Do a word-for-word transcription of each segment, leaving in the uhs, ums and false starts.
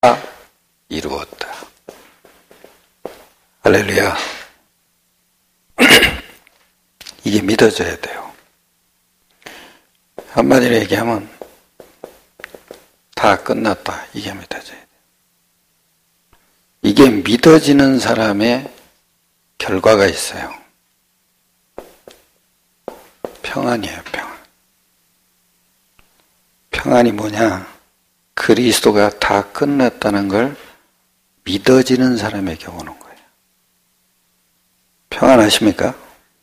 다 이루었다. 할렐루야. 이게 믿어져야 돼요. 한마디로 얘기하면 다 끝났다. 이게 믿어져야 돼요. 이게 믿어지는 사람의 결과가 있어요. 평안이에요, 평안. 평안이 뭐냐? 그리스도가 다 끝났다는 걸 믿어지는 사람에게 오는 거예요. 평안하십니까?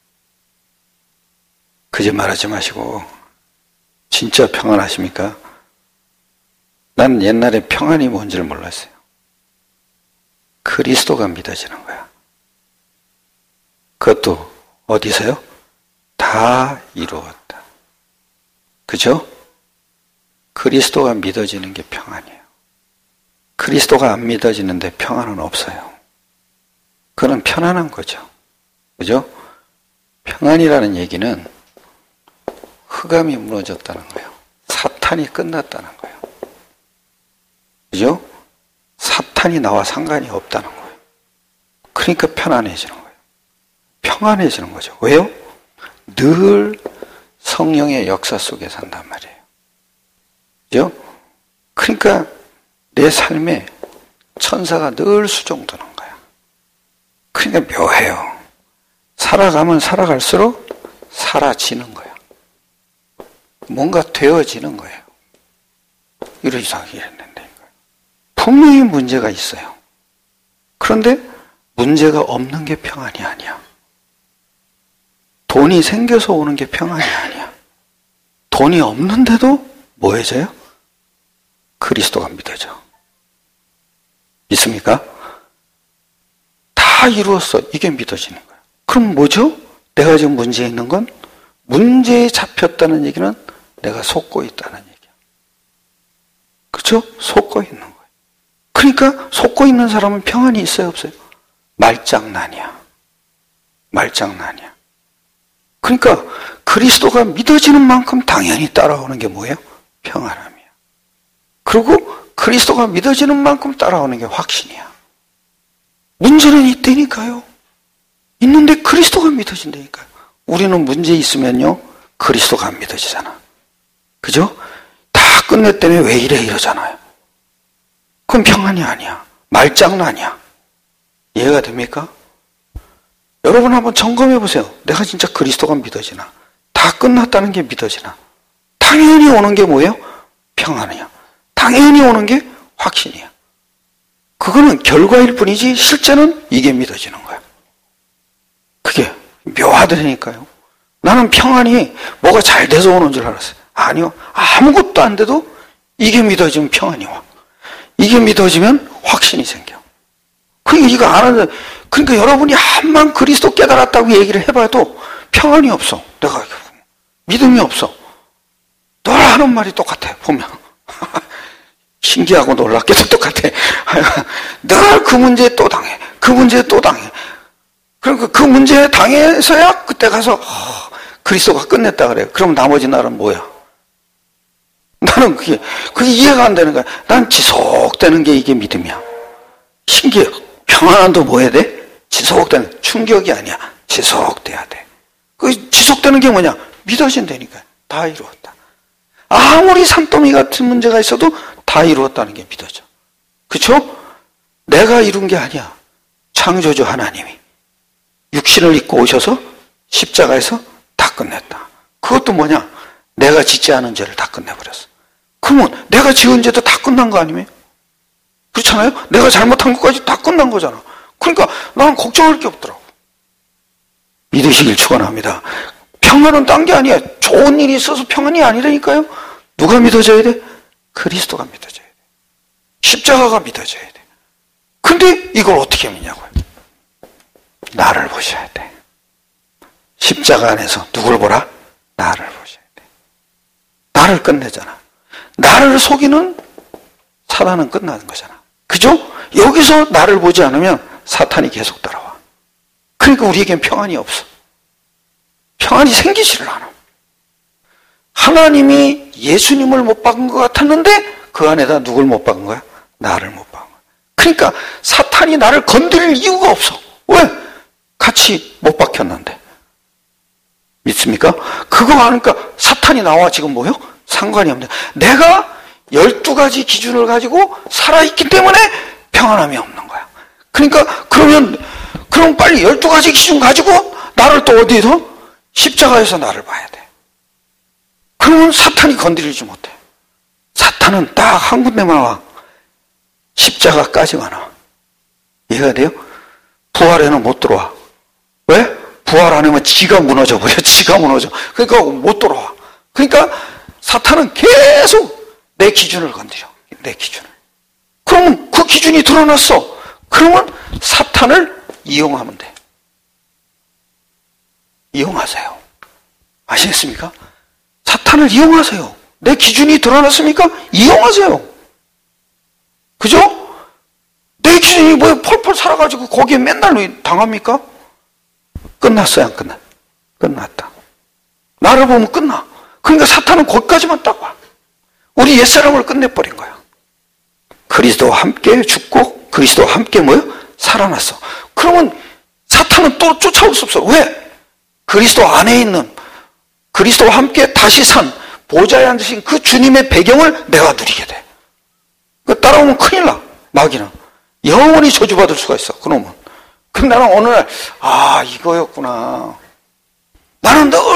거짓말하지 마시고 진짜 평안하십니까? 난 옛날에 평안이 뭔지를 몰랐어요. 그리스도가 믿어지는 거야. 그것도 어디서요? 다 이루었다. 그죠? 그리스도가 믿어지는 게 평안이에요. 그리스도가 안 믿어지는데 평안은 없어요. 그건 편안한 거죠. 그죠? 평안이라는 얘기는 흑암이 무너졌다는 거예요. 사탄이 끝났다는 거예요. 그죠? 사탄이 나와 상관이 없다는 거예요. 그러니까 편안해지는 거예요. 평안해지는 거죠. 왜요? 늘 성령의 역사 속에 산단 말이에요. 그죠? 그러니까 내 삶에 천사가 늘 수종드는 거야. 그러니까 묘해요. 살아가면 살아갈수록 사라지는 거야. 뭔가 되어지는 거예요. 이런 이상하게 했는데. 분명히 문제가 있어요. 그런데 문제가 없는 게 평안이 아니야. 돈이 생겨서 오는 게 평안이 아니야. 돈이 없는데도 뭐해져요? 그리스도가 믿어져. 믿습니까? 다 이루었어. 이게 믿어지는 거야. 그럼 뭐죠? 내가 지금 문제에 있는 건 문제에 잡혔다는 얘기는 내가 속고 있다는 얘기야. 그렇죠? 속고 있는 거예요. 그러니까 속고 있는 사람은 평안이 있어요, 없어요? 말장난이야. 말장난이야. 그러니까 그리스도가 믿어지는 만큼 당연히 따라오는 게 뭐예요? 평안함이야. 그리고 그리스도가 믿어지는 만큼 따라오는 게 확신이야. 문제는 있다니까요. 있는데 그리스도가 믿어진다니까요. 우리는 문제 있으면요, 그리스도가 안 믿어지잖아. 그죠? 다 끝냈다며 왜 이래 이러잖아요. 그건 평안이 아니야. 말장난이야. 이해가 됩니까? 여러분 한번 점검해 보세요. 내가 진짜 그리스도가 믿어지나? 다 끝났다는 게 믿어지나? 당연히 오는 게 뭐예요? 평안이야. 당연히 오는 게 확신이야. 그거는 결과일 뿐이지 실제는 이게 믿어지는 거야. 그게 묘하다니까요. 나는 평안이 뭐가 잘 돼서 오는 줄 알았어요. 아니요. 아무것도 안 돼도 이게 믿어지면 평안이 와. 이게 믿어지면 확신이 생겨. 그러니까 이거 안 하는, 그러니까 여러분이 한만 그리스도 깨달았다고 얘기를 해봐도 평안이 없어. 내가 믿음이 없어. 늘 하는 말이 똑같아. 보면 신기하고 놀랍게도 똑같아. 늘 그 문제에 또 당해. 그 문제에 또 당해. 그러니까 그 문제에 당해서야 그때 가서 어, 그리스도가 끝냈다 그래. 그럼 나머지 날은 뭐야? 나는 그게 그게 이해가 안 되는 거야. 난 지속되는 게 이게 믿음이야. 신기해. 평안도 뭐 해야 돼? 지속되는, 충격이 아니야. 지속돼야 돼. 그 지속되는 게 뭐냐? 믿어진다니까. 다 이루었다. 아무리 산더미 같은 문제가 있어도 다 이루었다는 게 믿어져. 그쵸? 내가 이룬 게 아니야. 창조주 하나님이 육신을 입고 오셔서 십자가에서 다 끝냈다. 그것도 뭐냐? 내가 짓지 않은 죄를 다 끝내버렸어. 그러면 내가 지은 죄도 다 끝난 거 아니에요? 그렇잖아요? 내가 잘못한 것까지 다 끝난 거잖아. 그러니까 나는 걱정할 게 없더라고. 믿으시길 축원합니다. 평안은 딴 게 아니야. 좋은 일이 있어서 평안이 아니라니까요. 누가 믿어져야 돼? 그리스도가 믿어져야 돼. 십자가가 믿어져야 돼. 근데 이걸 어떻게 믿냐고요? 나를 보셔야 돼. 십자가 안에서 누굴 보라? 나를 보셔야 돼. 나를 끝내잖아. 나를 속이는 사단은 끝나는 거잖아. 그죠? 여기서 나를 보지 않으면 사탄이 계속 따라와. 그러니까 우리에겐 평안이 없어. 평안이 생기지를 않아. 하나님이 예수님을 못 박은 것 같았는데 그 안에다 누굴 못 박은 거야? 나를 못 박은 거야. 그러니까 사탄이 나를 건드릴 이유가 없어. 왜? 같이 못 박혔는데. 믿습니까? 그거 하니까 사탄이 나와 지금 뭐요? 상관이 없네. 내가 열두 가지 기준을 가지고 살아있기 때문에 평안함이 없는 거야. 그러니까 그러면 그럼 빨리 열두 가지 기준 가지고 나를 또 어디에서? 십자가에서 나를 봐야 돼. 그러면 사탄이 건드리지 못해. 사탄은 딱 한 군데만 와. 십자가까지만 와. 이해가 돼요? 부활에는 못 들어와. 왜? 부활 안 하면 지가 무너져 버려. 지가 무너져. 그러니까 못 들어와. 그러니까 사탄은 계속 내 기준을 건드려. 내 기준을. 그러면 그 기준이 드러났어. 그러면 사탄을 이용하면 돼. 이용하세요. 아시겠습니까? 사탄을 이용하세요. 내 기준이 드러났습니까? 이용하세요. 그죠? 내 기준이 뭐 펄펄 살아가지고 거기에 맨날 당합니까? 끝났어요, 안 끝났? 끝났다. 나를 보면 끝나. 그러니까 사탄은 거기까지만 딱 와. 우리 옛사람을 끝내버린 거야. 그리스도와 함께 죽고 그리스도와 함께 뭐요? 살아났어. 그러면 사탄은 또 쫓아올 수 없어. 왜? 그리스도 안에 있는 그리스도와 함께 다시 산 보좌에 앉으신 그 주님의 배경을 내가 누리게 돼. 그 따라오면 큰일 나. 마귀는 영원히 저주받을 수가 있어. 그놈은. 근데 나는 어느 날 아 이거였구나. 나는 늘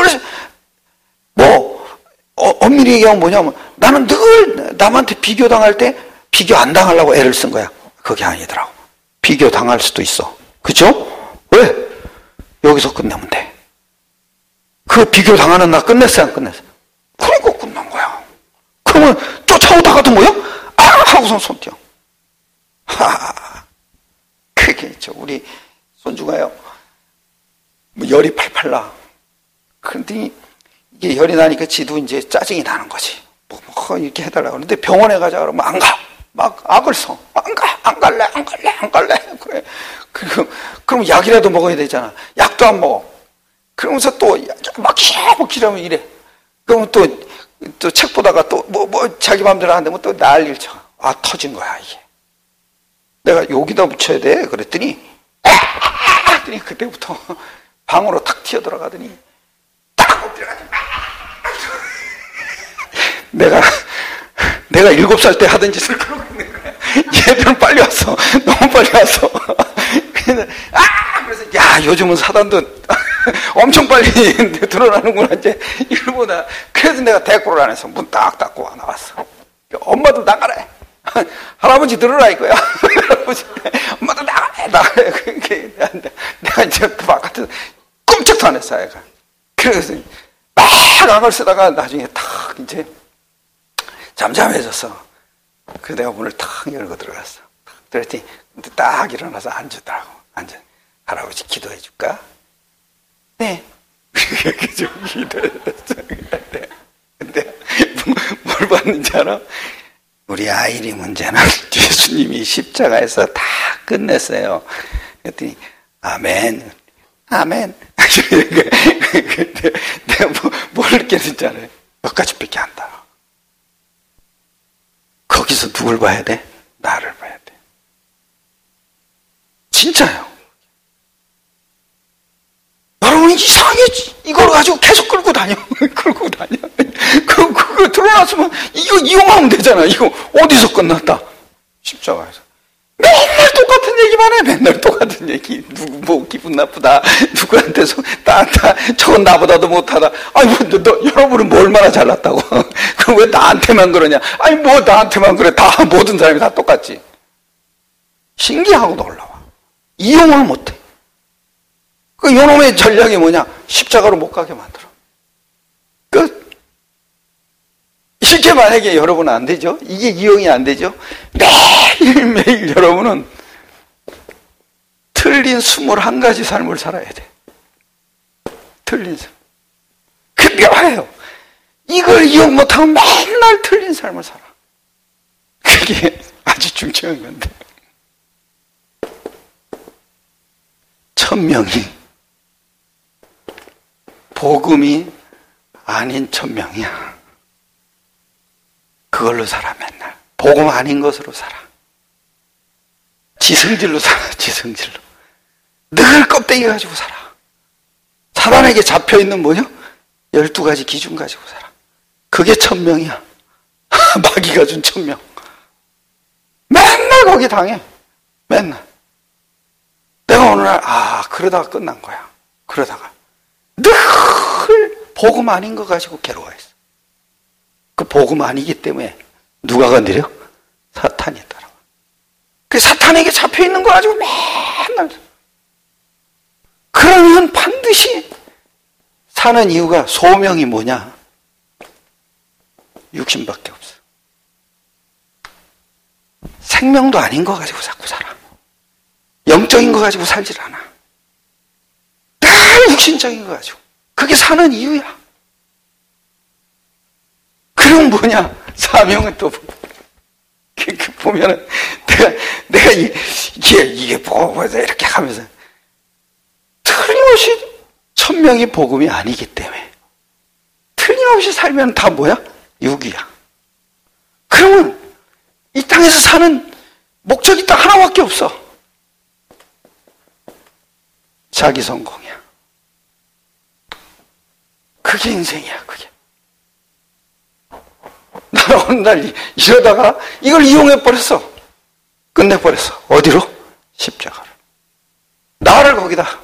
뭐 어, 엄밀히 얘기하면 뭐냐면 나는 늘 남한테 비교당할 때 비교 안 당하려고 애를 쓴 거야. 그게 아니더라고. 비교 당할 수도 있어. 그죠? 왜? 여기서 끝내면 돼. 그 비교 당하는 나 끝냈어요, 안 끝냈어요? 그러니까 끝난 거야. 그러면 쫓아오다가도 뭐야? 아! 하고선 손 띄어. 하. 그게 있죠. 우리 손주가요. 뭐 열이 팔팔 나. 그런데 이게 열이 나니까 지도 이제 짜증이 나는 거지. 뭐, 뭐 이렇게 해달라고. 그런데 병원에 가자 그러면 안 가. 막 악을 써. 안 가. 안 갈래. 안 갈래. 안 갈래. 그래. 그럼, 그럼 약이라도 먹어야 되잖아. 약도 안 먹어. 그러면서 또 막 계속 기라면 이래. 그러면 또, 또 책 보다가 또 뭐, 뭐 자기 마음대로 안 되면 또 난리를 쳐. 아, 터진 거야, 이게. 내가 여기다 붙여야 돼. 그랬더니, 아! 그랬더니 그때부터 방으로 탁 튀어 들어가더니, 딱 엎드려가지고, 내가, 내가 일곱 살 때 하던 짓을 그러고 있는 거야. 얘들은 빨리 왔어. 너무 빨리 왔어. 그래서, 아! 그래서, 야, 요즘은 사단도 엄청 빨리 드러나는구나, 이제. 이러보다. 그래서 내가 대꾸를 안 해서 문 딱 닫고 나왔어. 엄마도 나가래. 할아버지 들으라 이거야. 할아버지, 엄마도 나가래, 나가래. 그게 내가 이제 그 바깥에서 꼼짝도 안 했어, 애가. 그래서 막 악을 쓰다가 나중에 탁 이제 잠잠해졌어. 그래서 내가 문을 탁 열고 들어갔어. 그랬더니 딱 일어나서 앉았더라고. 앉아. 할아버지 기도해 줄까? 네. 이렇게 좀 기도했어. 근데 뭘 봤는지 알아? 우리 아이리 문제는 예수님이 십자가에서 다 끝냈어요. 그랬더니 아멘, 아멘. 근데 내가 뭐, 뭘 느꼈는지 알아요? 몇 가지밖에 안 다. 거기서 누굴 봐야 돼? 나를 봐야 돼. 진짜요. 여러분이 이상하게 이걸 가지고 계속 끌고 다녀. 끌고 다녀. 그, 그거 드러났으면 이거 이용하면 되잖아. 이거 어디서 끝났다? 십자가에서. 맨날 똑같은 얘기만 해. 맨날 똑같은 얘기. 누구 뭐 기분 나쁘다. 누구한테서 나한테 저건 나보다도 못하다. 아니 뭐 너, 너, 여러분은 뭐 얼마나 잘났다고. 그럼 왜 나한테만 그러냐. 아니 뭐 나한테만 그래. 다 모든 사람이 다 똑같지. 신기하고 놀라워. 이용을 못해. 그 요놈의 전략이 뭐냐? 십자가로 못 가게 만들어. 끝. 실제 만약에 여러분은 안 되죠? 이게 이용이 안 되죠? 매일매일 여러분은 틀린 스물한 가지 삶을 살아야 돼. 틀린 삶. 그 묘해요. 이걸 이용 못하면 맨날 틀린 삶을 살아. 그게 아주 중요한 건데. 천명이 복음이 아닌 천명이야. 그걸로 살아 맨날. 복음 아닌 것으로 살아. 지성질로 살아, 지성질로. 늘 껍데기 가지고 살아. 사단에게 잡혀있는 뭐요? 열두 가지 기준 가지고 살아. 그게 천명이야. 마귀가 준 천명. 맨날 거기 당해. 맨날. 내가 어느 날, 아, 그러다가 끝난 거야. 그러다가. 늘 복음 아닌 거 가지고 괴로워했어. 그 복음 아니기 때문에 누가 건드려? 사탄이 따라와. 그 사탄에게 잡혀있는 거 가지고 맨날. 그러면 반드시 사는 이유가 소명이 뭐냐? 육신밖에 없어. 생명도 아닌 거 가지고 자꾸 살아. 영적인 거 가지고 살질 않아. 늘 육신적인 거 가지고. 그게 사는 이유야. 그럼 뭐냐? 사명은 또 보면은 내가 내가 이게 이게 뭐 이렇게 하면서 틀림없이 천명이 복음이 아니기 때문에 틀림없이 살면 다 뭐야? 육이야. 그러면 이 땅에서 사는 목적이 딱 하나밖에 없어. 자기 성공이야. 그게 인생이야. 그게. 나는 어느 날 이러다가 이걸 이용해버렸어. 끝내버렸어. 어디로? 십자가로. 나를 거기다.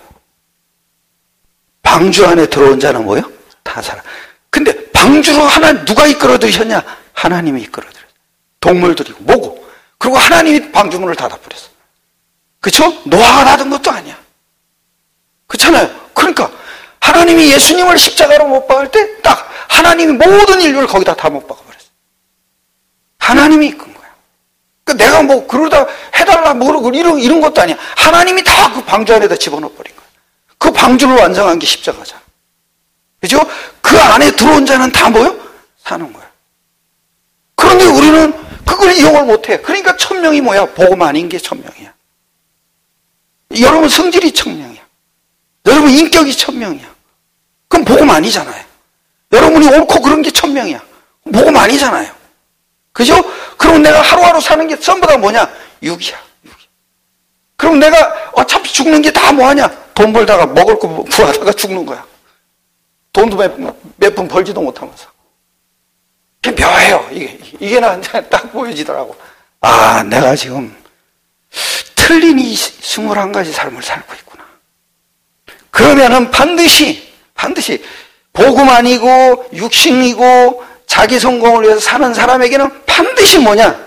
방주 안에 들어온 자는 뭐예요? 다 살아. 근데 방주로 하나 누가 이끌어들이셨냐? 하나님이 이끌어들였어. 동물들이고 뭐고. 그리고 하나님이 방주문을 닫아버렸어. 그쵸? 노아가 닫은 것도 아니야. 그렇잖아요. 그러니까 하나님이 예수님을 십자가로 못 박을 때 딱 하나님이 모든 인류를 거기다 다 못 박아버렸어. 하나님이 이끈 거야. 그러니까 내가 뭐 그러다 해달라 모르고 이런, 이런 것도 아니야. 하나님이 다 그 방주 안에다 집어넣어버린 거야. 그 방주를 완성한 게 십자가잖아. 그죠? 그 안에 들어온 자는 다 뭐요? 사는 거야. 그런데 우리는 그걸 이용을 못해. 그러니까 천명이 뭐야? 복음 아닌 게 천명이야. 여러분 성질이 천명이야. 여러분 인격이 천명이야. 그럼 복음 아니잖아요. 여러분이 옳고 그런 게 천명이야. 복음 아니잖아요. 그죠? 그럼 내가 하루하루 사는 게 전부 다 뭐냐? 육이야. 육이야. 그럼 내가 어차피 죽는 게 다 뭐하냐? 돈 벌다가 먹을 거 구하다가 죽는 거야. 돈도 몇 푼 벌지도 못하면서. 그게 묘해요. 이게, 이게 나한테 딱 보여지더라고. 아, 내가 지금 틀린 이 스물한 가지 삶을 살고 있구나. 그러면은 반드시, 반드시 복음 아니고 육신이고 자기 성공을 위해서 사는 사람에게는 반드시 뭐냐?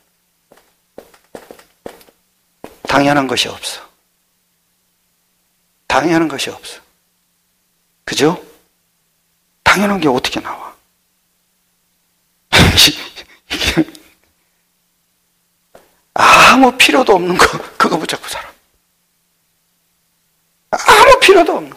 당연한 것이 없어. 당연한 것이 없어. 그죠? 당연한 게 어떻게 나와? 아무 필요도 없는 거, 그거 붙잡고 살아. 아무 필요도 없는 거.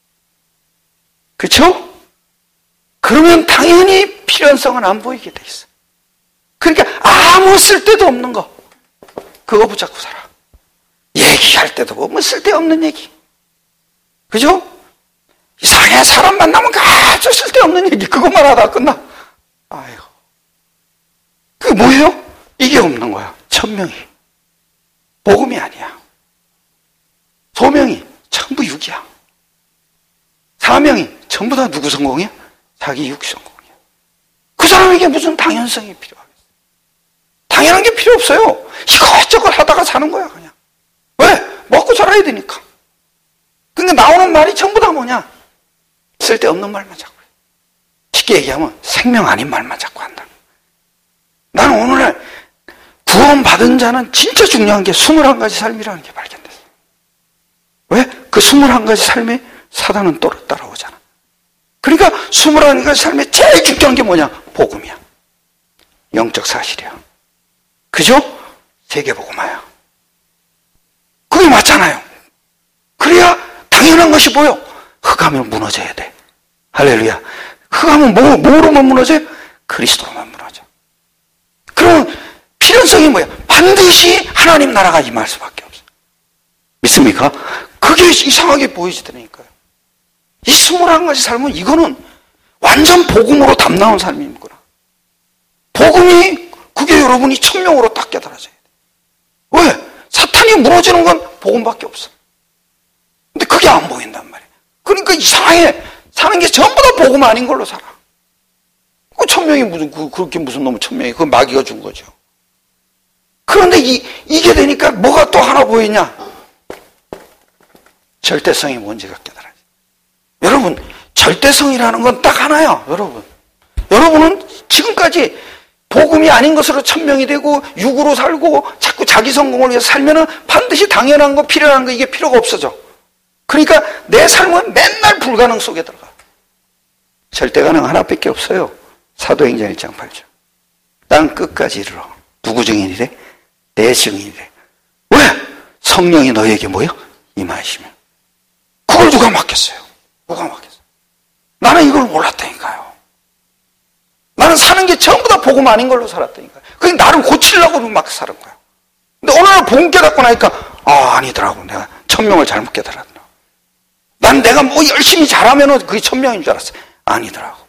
그쵸? 그러면 당연히 필요성은 안 보이게 돼 있어. 그러니까 아무 쓸데도 없는 거, 그거 붙잡고 살아. 얘기할 때도 보면 쓸데없는 얘기. 그죠? 이상해, 사람 만나면 아주 쓸데없는 얘기, 그것만 하다가 끝나. 아이고. 그게 뭐예요? 이게 없는 거야. 천명이. 복음이 아니야. 소명이 전부 육이야. 사명이 전부 다 누구 성공이야? 자기 육 성공이야. 그 사람에게 무슨 당연성이 필요하겠어? 당연한 게 필요 없어요. 이것저것 하다가 사는 거야, 그냥. 왜? 먹고 살아야 되니까. 근데 나오는 말이 전부 다 뭐냐? 쓸데없는 말만 자꾸 해. 쉽게 얘기하면 생명 아닌 말만 자꾸 한다. 나는 오늘날 구원받은 자는 진짜 중요한 게 스물한 가지 삶이라는 게 발견됐어. 왜? 그 스물한 가지 삶에 사단은 또 따라오잖아. 그러니까 스물한 가지 삶에 제일 중요한 게 뭐냐? 복음이야. 영적 사실이야. 그죠? 세계복음화야. 그게 맞잖아요. 그래야 당연한 것이 보여. 흑암은 무너져야 돼. 할렐루야. 흑암은 뭐, 뭐로만 무너져요? 그리스도로만 무너져. 그럼 필연성이 뭐야? 반드시 하나님 나라가 임할 수밖에 없어. 믿습니까? 그게 이상하게 보이시더라니까요. 이 스물한 가지 삶은 이거는 완전 복음으로 담나온 삶이구나. 복음이 그게 여러분이 천명으로 딱 깨달아져야 돼. 왜? 사탄이 무너지는 건 복음밖에 없어. 근데 그게 안 보인단 말이야. 그러니까 이상해. 사는 게 전부 다 복음 아닌 걸로 살아. 그 천명이 무슨, 그, 그렇게 무슨 놈의 천명이, 그건 마귀가 준 거죠. 그런데 이, 이게 되니까 뭐가 또 하나 보이냐? 절대성이 뭔지가 깨달아져. 여러분, 절대성이라는 건 딱 하나야, 여러분. 여러분은 지금까지 복음이 아닌 것으로 천명이 되고 육으로 살고 자꾸 자기 성공을 위해서 살면은 반드시 당연한 거, 필요한 거, 이게 필요가 없어져. 그러니까 내 삶은 맨날 불가능 속에 들어가. 절대 가능 하나밖에 없어요. 사도행전 일 장 팔 절. 땅 끝까지 이르러 누구 증인이래? 내 증인이래. 왜? 성령이 너에게 뭐요? 임하시면. 그걸 누가 맡겼어요? 누가 맡겼어요? 나는 이걸 몰랐다니까요. 나는 사는 게 전부 다 복음 아닌 걸로 살았다니까요. 그게 나를 고치려고 막 사는 거야. 근데 어느 날 복음 깨닫고 나니까 아 아니더라고. 내가 천명을 잘못 깨달았나. 난 내가 뭐 열심히 잘하면 그게 천명인 줄 알았어. 아니더라고.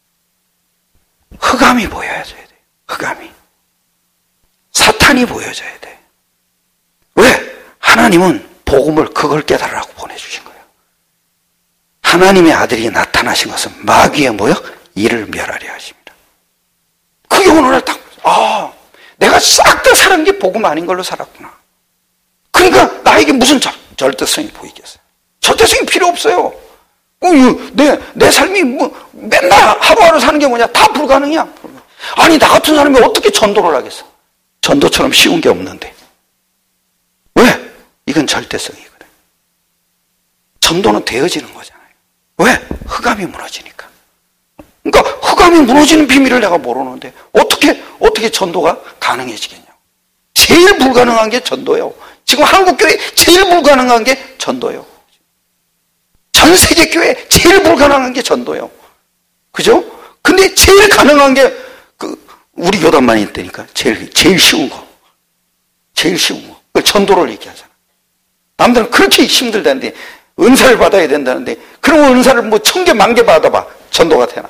흑암이 보여줘야 돼. 흑암이. 사탄이 보여줘야 돼. 왜? 하나님은 복음을 그걸 깨달으라고 보내주신 거예요. 하나님의 아들이 나타나신 것은 마귀의 뭐요? 이를 멸하려 하십니다. 그게 오늘날 딱, 아, 내가 싹 다 살은 게 복음 아닌 걸로 살았구나. 그러니까 나에게 무슨 절, 절대성이 보이겠어요? 절대성이 필요 없어요. 어, 내, 내 삶이 뭐, 맨날 하루하루 사는 게 뭐냐? 다 불가능이야. 아니, 나 같은 사람이 어떻게 전도를 하겠어? 전도처럼 쉬운 게 없는데. 왜? 이건 절대성이거든. 전도는 되어지는 거잖아요. 왜? 흑암이 무너지니까. 그러니까 흑암이 무너지는 비밀을 내가 모르는데 어떻게 어떻게 전도가 가능해지겠냐고. 제일 불가능한 게 전도예요. 지금 한국 교회 제일 불가능한 게 전도예요. 전 세계 교회 제일 불가능한 게 전도예요. 그죠? 근데 제일 가능한 게 그 우리 교단만 있다니까. 제일 제일 쉬운 거. 제일 쉬운 거. 그걸 전도를 얘기하잖아. 남들은 그렇게 힘들다는데 은사를 받아야 된다는데 그런 은사를 뭐 천 개 만 개 받아봐. 전도가 되나?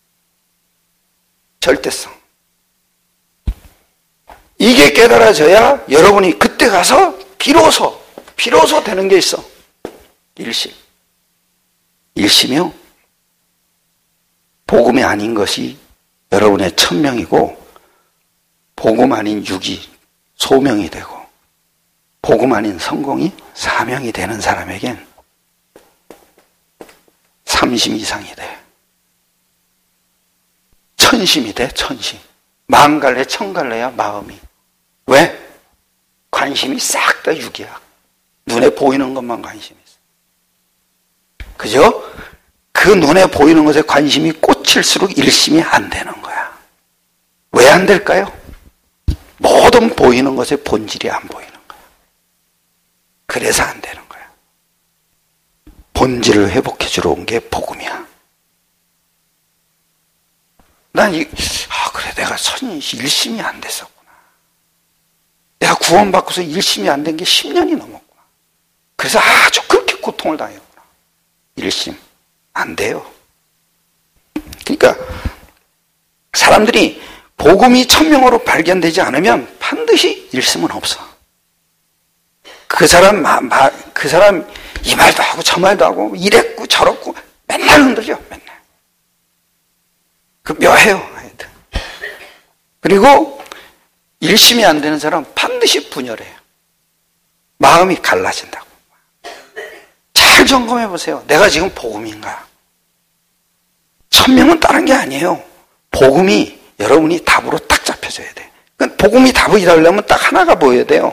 절대성. 이게 깨달아져야 여러분이 그때 가서 비로소 비로소 되는 게 있어. 일심. 일심이요. 복음이 아닌 것이 여러분의 천명이고 복음 아닌 육이 소명이 되고 복음 아닌 성공이 사명이 되는 사람에겐 삼심 이상이 돼. 천심이 돼, 천심. 만갈래, 천갈래야, 마음이. 왜? 관심이 싹 다 육이야. 눈에 보이는 것만 관심이 있어. 그죠? 그 눈에 보이는 것에 관심이 꽂힐수록 일심이 안 되는 거야. 왜 안 될까요? 모든 보이는 것의 본질이 안 보이는 거야. 그래서 안 되는 거야. 본질을 회복해 주러 온 게 복음이야. 난 이, 아, 그래, 내가 선, 일심이 안 됐었구나. 내가 구원받고서 일심이 안 된 게 십 년이 넘었구나. 그래서 아주 그렇게 고통을 당했구나. 일심. 안 돼요. 그러니까, 사람들이 복음이 천명으로 발견되지 않으면 반드시 일심은 없어. 그 사람, 마, 마, 그 사람 이 말도 하고 저 말도 하고 이랬고 저랬고 맨날 흔들려, 맨날. 그 묘해요, 하여튼. 그리고 일심이 안 되는 사람은 반드시 분열해요. 마음이 갈라진다고. 잘 점검해 보세요. 내가 지금 복음인가? 천명은 다른 게 아니에요. 복음이 여러분이 답으로 딱 잡혀져야 돼. 그러니까 복음이 답이 되려면 딱 하나가 보여야 돼요.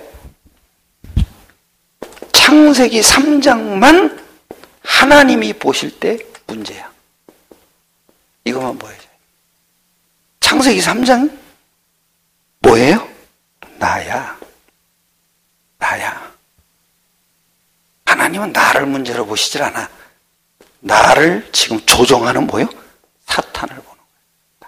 창세기 삼 장만 하나님이 보실 때 문제야. 이것만 보여줘요. 창세기 삼 장 뭐예요? 나야. 나야. 하나님은 나를 문제로 보시질 않아. 나를 지금 조종하는 뭐요? 사탄을 보는 거야.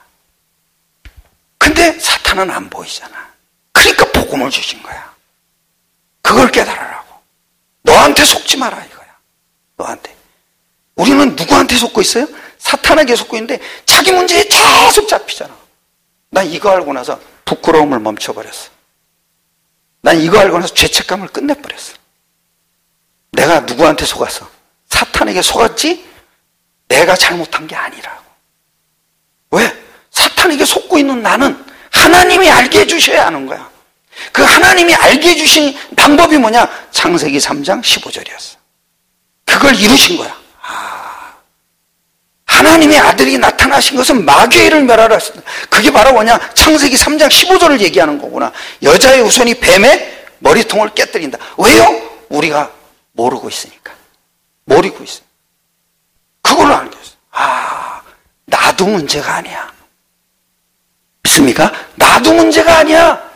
근데 사탄은 안 보이잖아. 그러니까 복음을 주신 거야. 그걸 깨달으라고. 너한테 속지 마라 이거야. 너한테. 우리는 누구한테 속고 있어요? 사탄에게 속고 있는데 자기 문제에 계속 잡히잖아. 난 이거 알고 나서 부끄러움을 멈춰버렸어. 난 이거 알고 나서 죄책감을 끝내버렸어. 내가 누구한테 속았어? 사탄에게 속았지 내가 잘못한 게 아니라고. 왜? 사탄에게 속고 있는 나는 하나님이 알게 해주셔야 하는 거야. 그 하나님이 알게 해주신 방법이 뭐냐? 창세기 삼 장 십오 절이었어. 그걸 이루신 거야. 아, 하나님의 아들이 나타나신 것은 마귀를 멸하라 했습니다. 그게 바로 뭐냐? 창세기 삼 장 십오 절을 얘기하는 거구나. 여자의 후손이 뱀의 머리통을 깨뜨린다. 왜요? 우리가 모르고 있으니까. 모르고 있어요. 그걸 알게 했어요. 아, 나도 문제가 아니야. 믿습니까? 나도 문제가 아니야.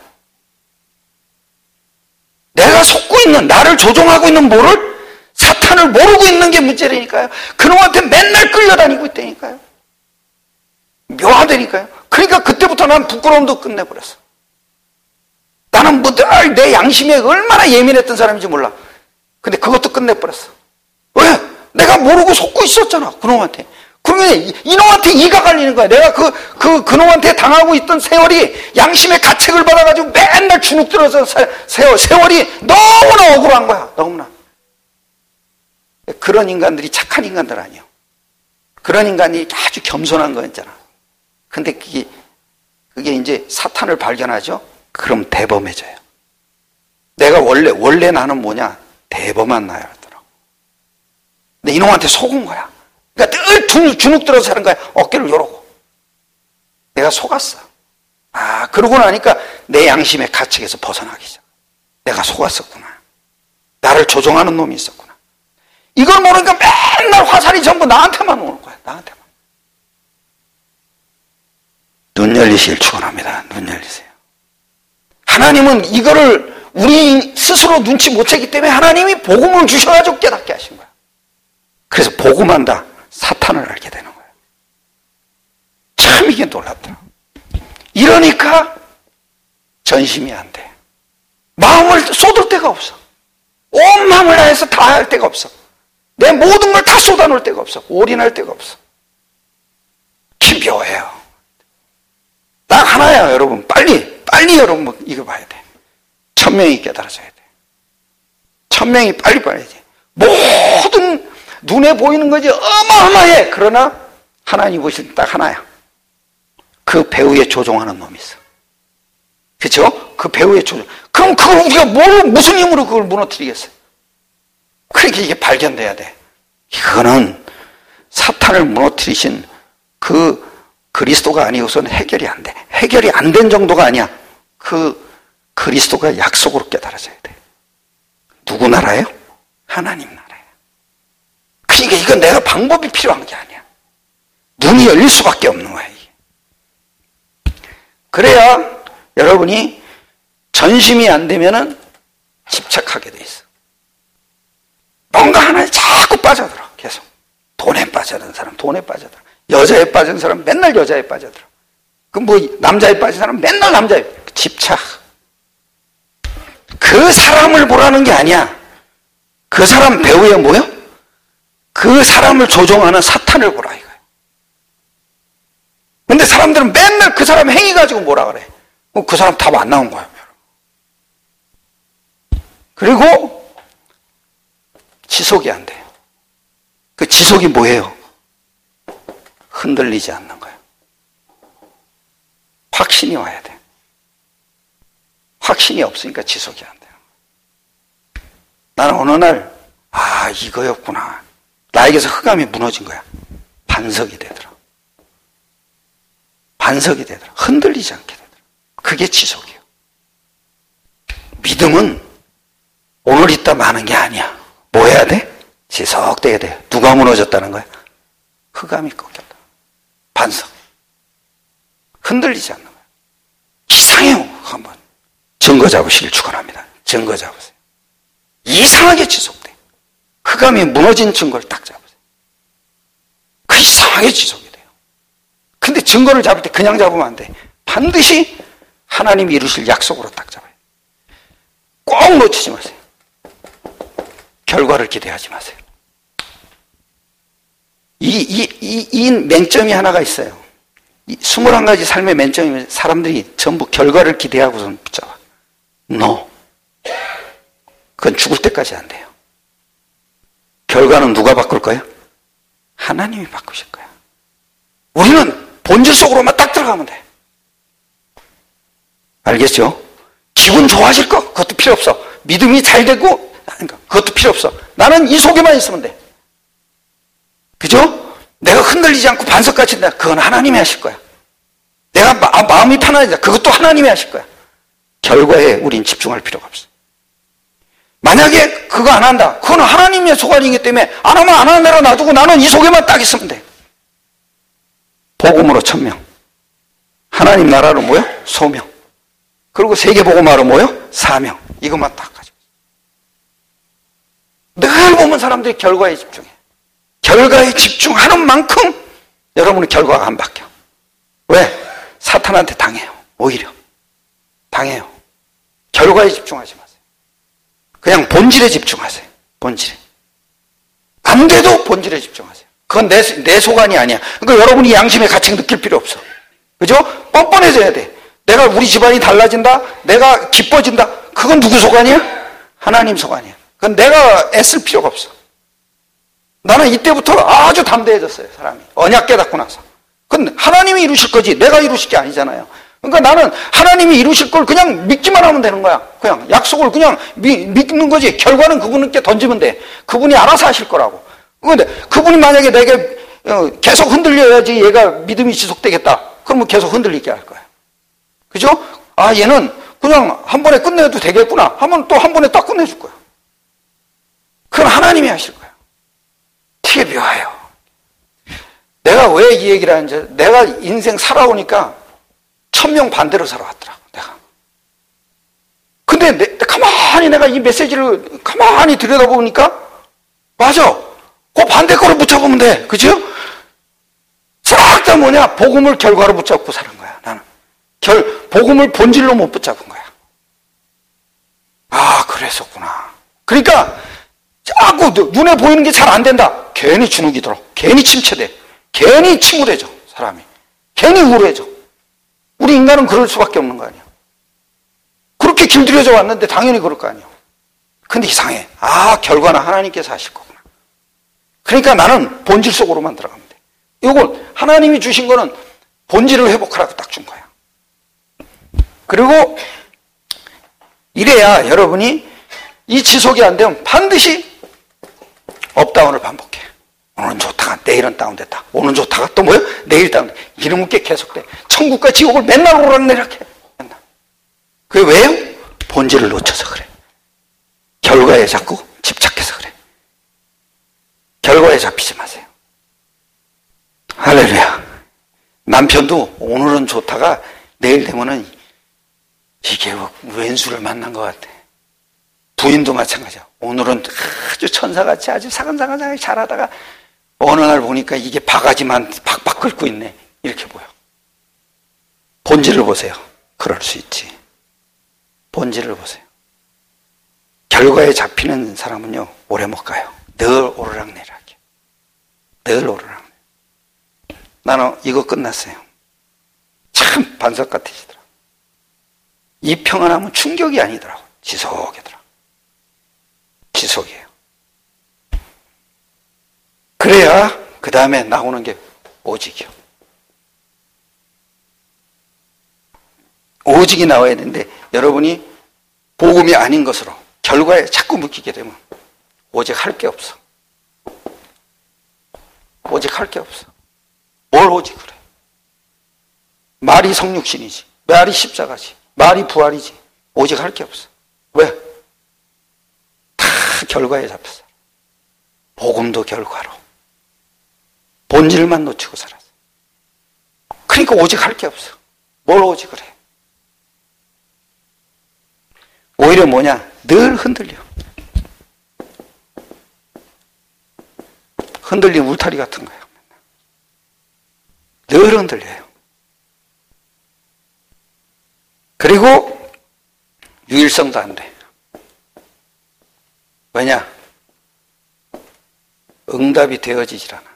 내가 속고 있는, 나를 조종하고 있는 뭐를? 사탄을 모르고 있는 게 문제라니까요. 그놈한테 맨날 끌려다니고 있다니까요. 묘하다니까요. 그러니까 그때부터 난 부끄러움도 끝내버렸어. 나는 뭐 늘 내 양심에 얼마나 예민했던 사람인지 몰라. 근데 그것도 끝내버렸어. 왜? 내가 모르고 속고 있었잖아, 그놈한테. 그러면 이놈한테 이가 갈리는 거야. 내가 그, 그, 그놈한테 당하고 있던 세월이 양심의 가책을 받아가지고 맨날 주눅 들어서 세월, 세월이 너무나 억울한 거야. 너무나. 그런 인간들이 착한 인간들 아니에요. 그런 인간이 아주 겸손한 거였잖아. 근데 그게, 그게 이제 사탄을 발견하죠? 그럼 대범해져요. 내가 원래, 원래 나는 뭐냐? 대범한 나야 하더라고. 근데 이놈한테 속은 거야. 그러니까 늘 주눅, 주눅 들어서 사는 거야. 어깨를 요러고. 내가 속았어. 아, 그러고 나니까 내 양심의 가책에서 벗어나기 시작. 내가 속았었구나. 나를 조종하는 놈이 있었구나. 이걸 모르니까 맨날 화살이 전부 나한테만 오는 거야. 나한테만. 눈 열리시길 축원합니다. 눈 열리세요. 하나님은 이거를 우리 스스로 눈치 못 채기 때문에 하나님이 복음을 주셔가지고 깨닫게 하신 거야. 그래서 복음한다. 사탄을 알게 되는 거예요. 참 이게 놀랍더라. 이러니까 전심이 안 돼. 마음을 쏟을 데가 없어. 온 마음을 다해서 다 할 데가 없어. 내 모든 걸 다 쏟아놓을 데가 없어. 올인할 데가 없어. 기묘해요. 딱 하나야, 여러분. 빨리, 빨리 여러분 이거 봐야 돼. 천명이 깨달아져야 돼. 천명이 빨리 봐야지. 모든 눈에 보이는 거지 어마어마해. 그러나 하나님 보실 때 딱 하나야. 그 배우에 조종하는 놈이 있어. 그렇죠? 그 배우에 조종. 그럼 그걸 우리가 뭘, 무슨 힘으로 그걸 무너뜨리겠어요? 그러니까 이게 발견돼야 돼. 이거는 사탄을 무너뜨리신 그 그리스도가 아니고서는 해결이 안 돼. 해결이 안 된 정도가 아니야. 그 그리스도가 약속으로 깨달아져야 돼. 누구 나라예요? 하나님 나라예요. 그러니까 이건 내가 방법이 필요한 게 아니야. 눈이 열릴 수밖에 없는 거야, 이게. 그래야 여러분이 전심이 안 되면은 집착하게 돼 있어. 뭔가 하나에 자꾸 빠져들어, 계속. 돈에 빠져든 사람, 돈에 빠져들어. 여자에 빠진 사람, 맨날 여자에 빠져들어. 그 뭐, 남자에 빠진 사람, 맨날 남자에. 집착. 그 사람을 보라는 게 아니야. 그 사람 배우에 뭐요? 그 사람을 조종하는 사탄을 보라, 이거야. 근데 사람들은 맨날 그 사람 행위 가지고 뭐라 그래? 그 사람 답 안 나온 거야. 그리고 지속이 안 돼요. 그 지속이 뭐예요? 흔들리지 않는 거예요. 확신이 와야 돼. 확신이 없으니까 지속이 안 돼요. 나는 어느 날, 아, 이거였구나. 나에게서 흑암이 무너진 거야. 반석이 되더라. 반석이 되더라. 흔들리지 않게 되더라. 그게 지속이에요. 믿음은 오늘 있다 마는 게 아니야. 뭐 해야 돼? 지속돼야 돼. 누가 무너졌다는 거야? 흑암이 꺾였다. 반석. 흔들리지 않는 거야. 이상해요. 한번 증거 잡으시길 축원합니다. 증거 잡으세요. 이상하게 지속돼. 흑암이 무너진 증거를 딱 잡으세요. 그 이상하게 지속이 돼요. 근데 증거를 잡을 때 그냥 잡으면 안 돼. 반드시 하나님이 이루실 약속으로 딱 잡아요. 꼭 놓치지 마세요. 결과를 기대하지 마세요. 이, 이, 이, 이 맹점이 하나가 있어요. 이 스물한 가지 삶의 맹점이 사람들이 전부 결과를 기대하고선 붙잡아. No. 그건 죽을 때까지 안 돼요. 결과는 누가 바꿀 거예요? 하나님이 바꾸실 거예요. 우리는 본질 속으로만 딱 들어가면 돼. 알겠죠? 기분 좋아질 거 그것도 필요 없어. 믿음이 잘 되고 그것도 필요 없어. 나는 이 속에만 있으면 돼. 그죠? 내가 흔들리지 않고 반석같이 된다. 그건 하나님이 하실 거야. 내가 마, 마음이 편안해진다. 그것도 하나님이 하실 거야. 결과에 우린 집중할 필요가 없어. 만약에 그거 안 한다. 그건 하나님의 소관이기 때문에 안 하면 안 하는 대로 놔두고 나는 이 속에만 딱 있으면 돼. 복음으로 천명. 하나님 나라로 모여 소명. 그리고 세계복음화로 모여 사명. 이것만 딱 가지고. 늘 보면 사람들이 결과에 집중해. 결과에 집중하는 만큼 여러분의 결과가 안 바뀌어. 왜? 사탄한테 당해요. 오히려 당해요. 결과에 집중하지 마세요. 그냥 본질에 집중하세요. 본질에. 안 돼도 본질에 집중하세요. 그건 내, 내 소관이 아니야. 그러니까 여러분이 양심의 가책 느낄 필요 없어. 그죠? 뻔뻔해져야 돼. 내가 우리 집안이 달라진다? 내가 기뻐진다? 그건 누구 소관이야? 하나님 소관이야. 그건 내가 애쓸 필요가 없어. 나는 이때부터 아주 담대해졌어요. 사람이. 언약 깨닫고 나서. 그건 하나님이 이루실 거지 내가 이루실 게 아니잖아요. 그러니까 나는 하나님이 이루실 걸 그냥 믿기만 하면 되는 거야. 그냥 약속을 그냥 미, 믿는 거지. 결과는 그분께 던지면 돼. 그분이 알아서 하실 거라고. 그런데 그분이 만약에 내게 계속 흔들려야지 얘가 믿음이 지속되겠다. 그러면 계속 흔들리게 할 거야. 그죠? 아, 얘는 그냥 한 번에 끝내도 되겠구나 하면 또 한 번에 딱 끝내줄 거야. 그건 하나님이 하실 거야. 되게 묘해요. 내가 왜 이 얘기를 하는지, 내가 인생 살아오니까 천명 반대로 살아왔더라고, 내가. 근데 내, 가만히 내가 이 메시지를 가만히 들여다보니까, 맞아. 그 반대 거를 붙잡으면 돼. 그죠? 싹 다 뭐냐? 복음을 결과로 붙잡고 사는 거야, 나는. 결, 복음을 본질로 못 붙잡은 거야. 아, 그랬었구나. 그러니까, 자꾸 눈에 보이는 게 잘 안 된다. 괜히 주눅이 들어. 괜히 침체돼. 괜히 침울해져, 사람이. 괜히 우울해져. 우리 인간은 그럴 수밖에 없는 거 아니야. 그렇게 길들여져 왔는데 당연히 그럴 거 아니야. 근데 이상해. 아, 결과는 하나님께서 하실 거구나. 그러니까 나는 본질 속으로만 들어가면 돼. 이걸 하나님이 주신 거는 본질을 회복하라고 딱 준 거야. 그리고 이래야 여러분이 이 지속이 안 되면 반드시 업다운을 반복해. 오늘은 좋다가 내일은 다운됐다. 오늘은 좋다가 또 뭐요? 내일 다운됐다. 이러면 꽤 계속돼. 천국과 지옥을 맨날 오락내락 해. 맨날. 그게 왜요? 본질을 놓쳐서 그래. 결과에 자꾸 집착해서 그래. 결과에 잡히지 마세요. 할렐루야. 남편도 오늘은 좋다가 내일 되면은 이게 왼수를 만난 것 같아. 부인도 마찬가지야. 오늘은 아주 천사같이 아주 사근사근하게 잘하다가 어느 날 보니까 이게 바가지만 박박 긁고 있네. 이렇게 보여. 본질을 보세요. 그럴 수 있지. 본질을 보세요. 결과에 잡히는 사람은요, 오래 못 가요. 늘 오르락내락해. 늘 오르락내락. 나는 이거 끝났어요. 참 반석 같으시더라. 이 평안함은 충격이 아니더라고. 지속이더라. 지속이에요. 그래야 그 다음에 나오는 게 오직이요. 오직이 나와야 되는데 여러분이 복음이 아닌 것으로 결과에 자꾸 묶이게 되면 오직 할 게 없어. 오직 할 게 없어. 뭘 오직을 해? 말이 성육신이지. 말이 십자가지. 말이 부활이지. 오직 할 게 없어. 왜? 다 결과에 잡혔어. 복음도 결과로. 본질만 놓치고 살았어. 그러니까 오직 할 게 없어. 뭘 오직을 해? 오히려 뭐냐? 늘 흔들려. 흔들린 울타리 같은 거예요. 늘 흔들려요. 그리고 유일성도 안 돼. 왜냐? 응답이 되어지질 않아.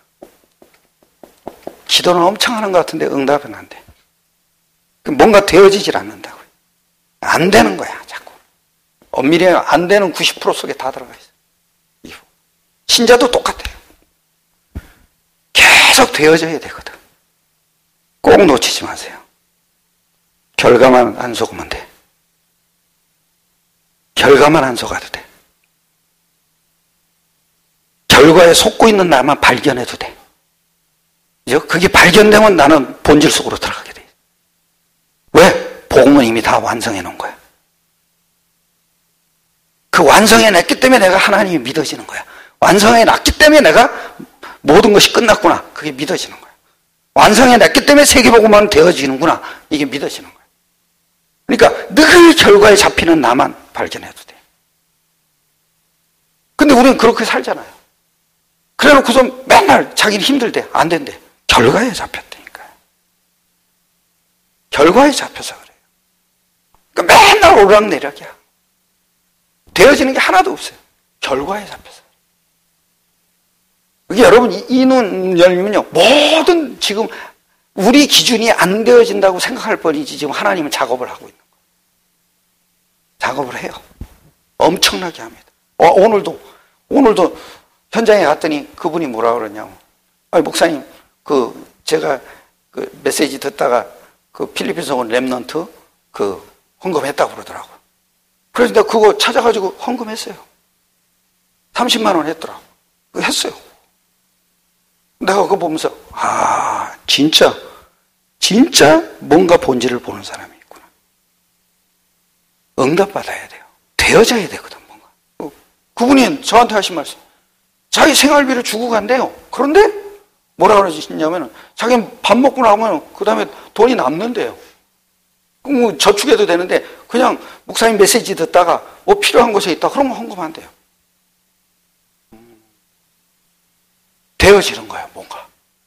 기도는 엄청 하는 것 같은데 응답은 안 돼. 뭔가 되어지질 않는다고요. 안 되는 거야, 자꾸. 엄밀히 안 되는 구십 퍼센트 속에 다 들어가 있어요. 신자도 똑같아요. 계속 되어져야 되거든. 꼭 놓치지 마세요. 결과만 안 속으면 돼. 결과만 안 속아도 돼. 결과에 속고 있는 나만 발견해도 돼. 그게 발견되면 나는 본질 속으로 들어가게 돼. 왜? 복음은 이미 다 완성해 놓은 거야. 그 완성해 냈기 때문에 내가 하나님이 믿어지는 거야. 완성해 놨기 때문에 내가 모든 것이 끝났구나. 그게 믿어지는 거야. 완성해 냈기 때문에 세계복음만 되어지는구나. 이게 믿어지는 거야. 그러니까 늘 결과에 잡히는 나만 발견해도 돼. 근데 우리는 그렇게 살잖아요. 그래 놓고서 맨날 자기는 힘들대. 안 된대. 결과에 잡혔다니까요. 결과에 잡혀서 그래요. 그러니까 맨날 오르락내리락이야. 되어지는 게 하나도 없어요. 결과에 잡혀서. 그게 여러분, 이 눈 열면요, 모든 지금 우리 기준이 안 되어진다고 생각할 뻔이지 지금 하나님은 작업을 하고 있는 거예요. 작업을 해요. 엄청나게 합니다. 어, 오늘도, 오늘도 현장에 갔더니 그분이 뭐라 그러냐고. 아니, 목사님, 그, 제가 그 메시지 듣다가 그 필리핀에서 온 렘넌트 그 헌금했다고 그러더라고요. 그래서 내가 그거 찾아가지고 헌금했어요. 삼십만 원 했더라고. 그거 했어요. 내가 그거 보면서, 아, 진짜, 진짜 뭔가 본질을 보는 사람이 있구나. 응답받아야 돼요. 되어져야 되거든, 뭔가. 그분이 저한테 하신 말씀. 자기 생활비를 주고 간대요. 그런데 뭐라 그러시냐면, 자기는 밥 먹고 나면 그 다음에 돈이 남는데요. 뭐 저축해도 되는데, 그냥 목사님 메시지 듣다가 뭐 필요한 곳에 있다. 그러면 헌금한대요. 되어지는 거예요, 뭔가.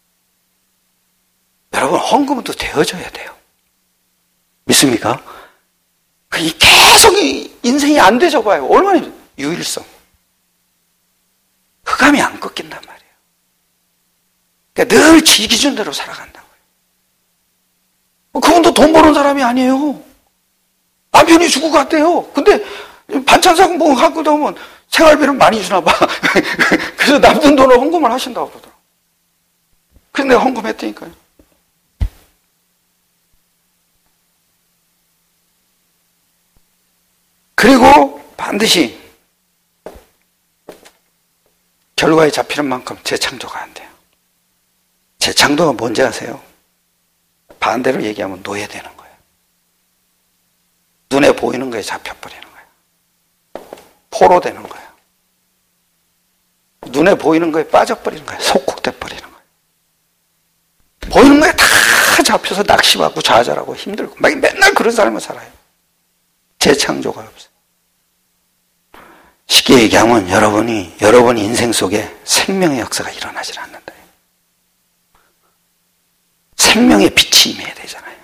여러분, 헌금은 또 되어져야 돼요. 믿습니까? 계속 인생이 안 되져 봐요. 얼마나 유일성. 흑암이 안 꺾인단 말이에요. 그러니까 늘 지 기준대로 살아간다고요. 그분도 돈 버는 사람이 아니에요. 남편이 주고 갔대요. 근데 반찬 사고 뭐 갖고 나오면 생활비를 많이 주나 봐. 그래서 남는 돈을 헌금을 하신다고 그러더라고요. 그래서 내가 헌금했다니까요. 그리고 반드시 결과에 잡히는 만큼 재창조가 안 돼요. 재창조가 뭔지 아세요? 반대로 얘기하면 노예되는 거예요. 눈에 보이는 거에 잡혀버리는 거예요. 포로되는 거예요. 눈에 보이는 거에 빠져버리는 거예요. 속국돼버리는 거예요. 보이는 거에 다 잡혀서 낙심하고 좌절하고 힘들고 막 맨날 그런 삶을 살아요. 재창조가 없어요. 쉽게 얘기하면 여러분이 여러분 인생 속에 생명의 역사가 일어나질 않는다. 생명의 빛이 임해야 되잖아요.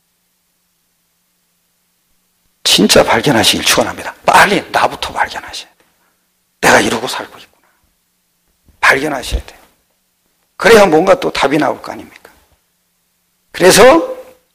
진짜 발견하시길 축원합니다. 빨리 나부터 발견하셔야 돼요. 내가 이러고 살고 있구나. 발견하셔야 돼요. 그래야 뭔가 또 답이 나올 거 아닙니까? 그래서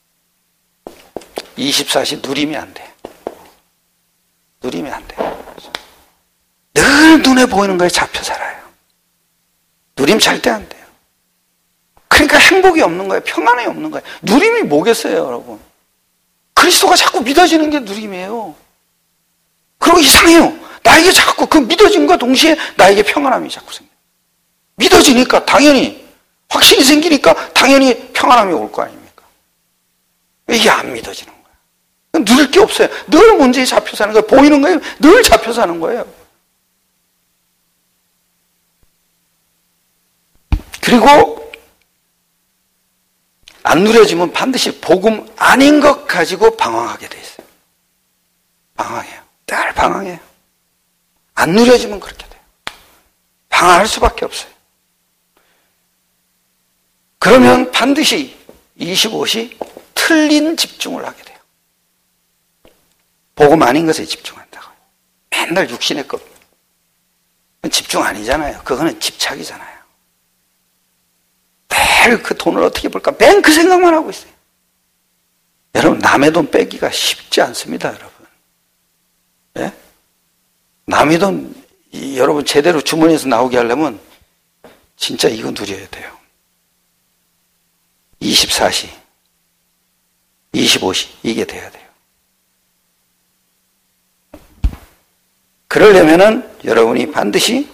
이십사 시 누리면 안 돼요. 누리면 안 돼요. 늘 눈에 보이는 거에 잡혀 살아요. 누림 절대 안 돼요. 그러니까 행복이 없는 거예요. 평안이 없는 거예요. 누림이 뭐겠어요, 여러분? 그리스도가 자꾸 믿어지는 게 누림이에요. 그리고 이상해요. 나에게 자꾸 그 믿어짐과 동시에 나에게 평안함이 자꾸 생겨요. 믿어지니까 당연히 확신이 생기니까 당연히 평안함이 올 거 아닙니까? 이게 안 믿어지는 거예요. 누릴 게 없어요. 늘 문제에 잡혀 사는 거예요. 보이는 거예요. 늘 잡혀 사는 거예요. 그리고 안 누려지면 반드시 복음 아닌 것 가지고 방황하게 돼 있어요. 방황해요. 늘 방황해요. 안 누려지면 그렇게 돼요. 방황할 수밖에 없어요. 그러면 반드시 이십오 시 틀린 집중을 하게 돼요. 복음 아닌 것에 집중한다고요. 맨날 육신의 것. 집중 아니잖아요. 그거는 집착이잖아요. 매일 그 돈을 어떻게 벌까? 맨 그 생각만 하고 있어요. 여러분, 남의 돈 빼기가 쉽지 않습니다, 여러분. 예? 남이든 이, 여러분 제대로 주머니에서 나오게 하려면 진짜 이거 누려야 돼요. 이십사 시, 이십오 시 이게 돼야 돼요. 그러려면은 여러분이 반드시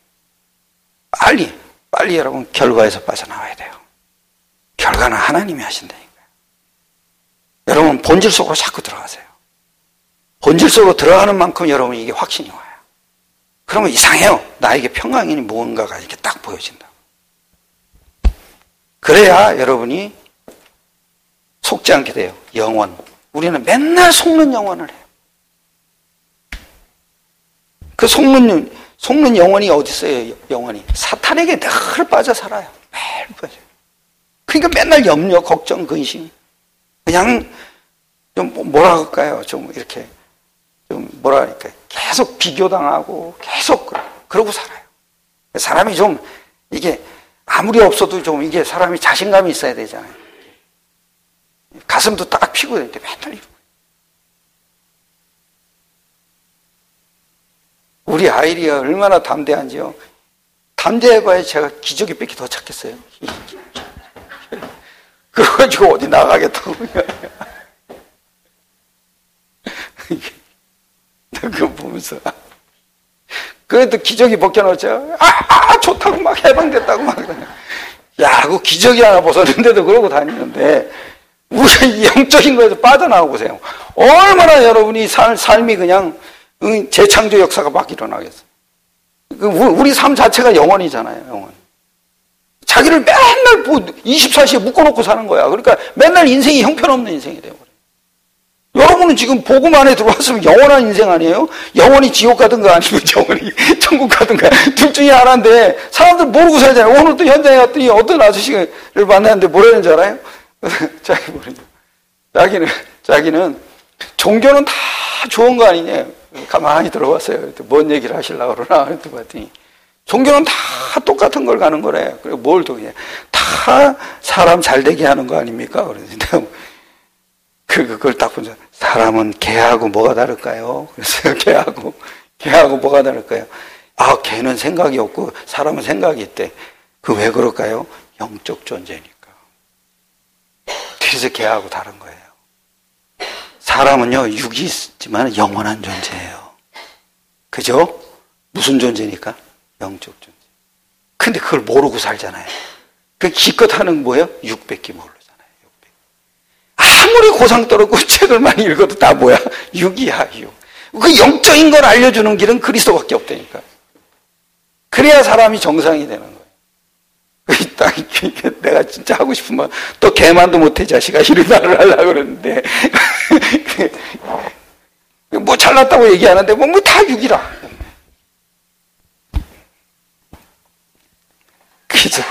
빨리 빨리 여러분 결과에서 빠져나와야 돼요. 결과는 하나님이 하신다니까요. 여러분 본질 속으로 자꾸 들어가세요. 본질 속으로 들어가는 만큼 여러분이 이게 확신이 와요. 그러면 이상해요. 나에게 평강이 무언가가 이렇게 딱 보여진다. 그래야 여러분이 속지 않게 돼요. 영원. 우리는 맨날 속는 영혼을 해요. 그 속는, 속는 영혼이 어디 있어요? 영혼이. 사탄에게 늘 빠져 살아요. 매일 빠져. 그러니까 맨날 염려, 걱정, 근심. 그냥 좀 뭐라 할까요? 좀 이렇게 좀 뭐라 할까? 계속 비교당하고 계속 그러고 살아요. 사람이 좀 이게 아무리 없어도 좀 이게 사람이 자신감이 있어야 되잖아요. 가슴도 딱 피고 있는데 맨날 이러고. 우리 아이들이 얼마나 담대한지요. 담대해봐야 제가 기저귀 뺏기 더 찾겠어요. 그래가지고 어디 나가겠다고. 그거 보면서. 그래도 기저귀 벗겨놓자. 아, 아, 좋다고 막 해방됐다고 막. 야, 그 기저귀 하나 벗었는데도 그러고 다니는데, 우리 영적인 거에서 빠져나오고 보세요. 얼마나 여러분이 살, 삶이 그냥, 재창조 역사가 막 일어나겠어요. 우리 삶 자체가 영원이잖아요, 영원. 자기를 맨날 뭐 이십사 시에 묶어놓고 사는 거야. 그러니까 맨날 인생이 형편없는 인생이 돼버려요. 여러분은 지금 복음 안에 들어왔으면 영원한 인생 아니에요? 영원히 지옥 가든가 아니면 영원히 천국 가든가 둘 중에 하나인데 사람들 모르고 살잖아요. 오늘 또 현장에 갔더니 어떤 아저씨를 만났는데 뭐라는 줄 알아요? 자기 모르죠. 자기는, 자기는 종교는 다 좋은 거 아니냐. 가만히 들어봤어요. 뭔 얘기를 하시려고 그러나 봤더니 종교는 다 똑같은 걸 가는 거래. 그리고 뭘 또 그냥 다 사람 잘 되게 하는 거 아닙니까? 그러는데 그 그걸 딱 보자. 사람은 개하고 뭐가 다를까요? 그래서 개하고 개하고 뭐가 다를까요? 아, 개는 생각이 없고 사람은 생각이 있대. 그 왜 그럴까요? 영적 존재니까. 그래서 개하고 다른 거예요. 사람은요 육이 있지만 영원한 존재예요. 그죠? 무슨 존재니까? 영적 존재. 근데 그걸 모르고 살잖아요. 그 기껏 하는 뭐예요? 육백기 모르잖아요. 육백. 아무리 고상 떨었고 책을 많이 읽어도 다 뭐야? 육이야, 육. 그 영적인 걸 알려주는 길은 그리스도밖에 없다니까. 그래야 사람이 정상이 되는 거예요. 딱 내가 진짜 하고 싶으면 또 개만도 못해 자식아 이런 말을 하려고 그러는데 뭐 잘났다고 얘기하는데 뭐 다 육이라. 그죠?